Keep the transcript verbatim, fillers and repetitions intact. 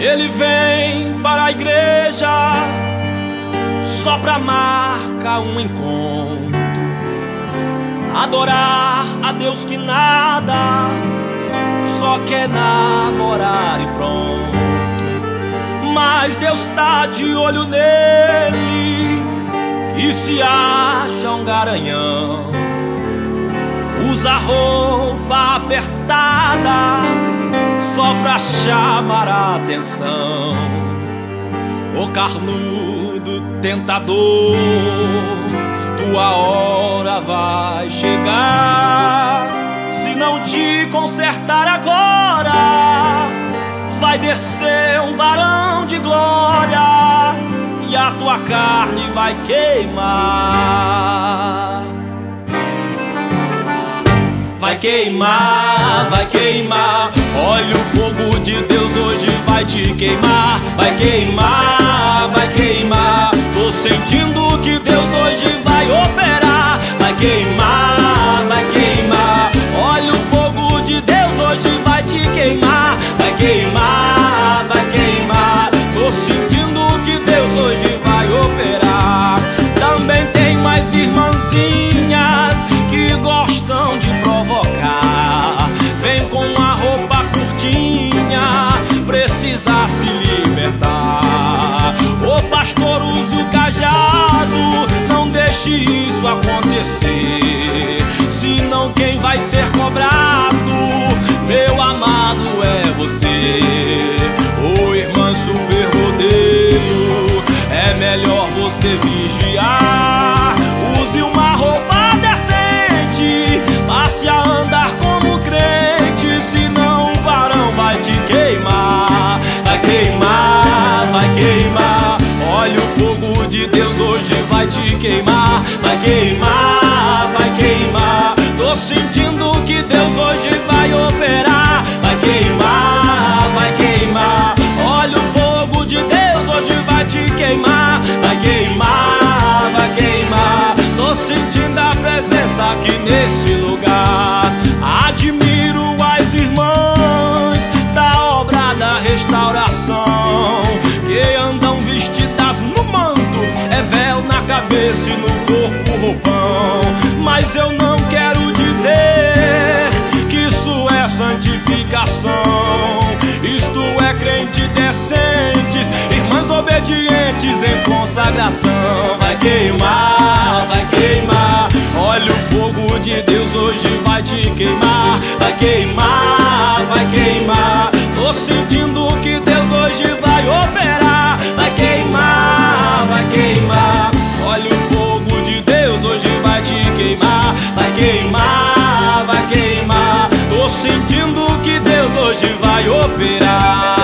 Ele vem para a igreja só pra marcar um encontro, adorar a Deus que nada, só quer namorar e pronto. Mas Deus tá de olho nele e se acha um garanhão, usa roupa apertada só pra chamar a atenção. Ô carnudo tentador, tua hora vai chegar. Se não te consertar agora, vai descer um varão de glória e a tua carne vai queimar. Vai queimar, vai queimar. Olha, o fogo de Deus hoje vai te queimar. Vai queimar, vai queimar. Tô sentindo que Deus hoje vai operar. Vai queimar, vai queimar. Olha, o fogo de Deus hoje vai te queimar. Vai queimar, vai queimar. Tô sentindo que Deus hoje vai operar. Também tem mais irmãzinhas que gostam de provocar. Vem com uma roupa curtinha, precisa se libertar. Ô pastor, use o cajado, não deixe isso acontecer, senão quem vai ser cobrado, meu amado, é você. Ô irmã super rodeio, é melhor você vigiar. Use uma roupa decente, passe a andar como crente, senão o varão vai te queimar. Vai queimar, vai queimar. Olha, o fogo de Deus hoje vai te queimar. Vai queimar, vai queimar. Tô sentindo que Deus hoje vai operar. Vai queimar, vai queimar. Olha, o fogo de Deus hoje vai te queimar. Vai queimar, vai queimar. Tô sentindo a presença aqui nesse lugar. Admiro as irmãs da obra da restauração, que andam vestidas no manto, é véu na cabeça e no corpo roupão. Mas eu não quero dizer que isso é santificação. Isto é crente decentes, irmãs obedientes em consagração. Vai queimar, vai queimar. Olha, o fogo de Deus hoje vai te queimar. Vai queimar, vai queimar. Tô sentindo que Deus hoje vai operar. Vai queimar, vai queimar. Olha, o fogo de Deus hoje vai te queimar. Vai queimar, vai queimar. Tô sentindo que Deus hoje vai operar.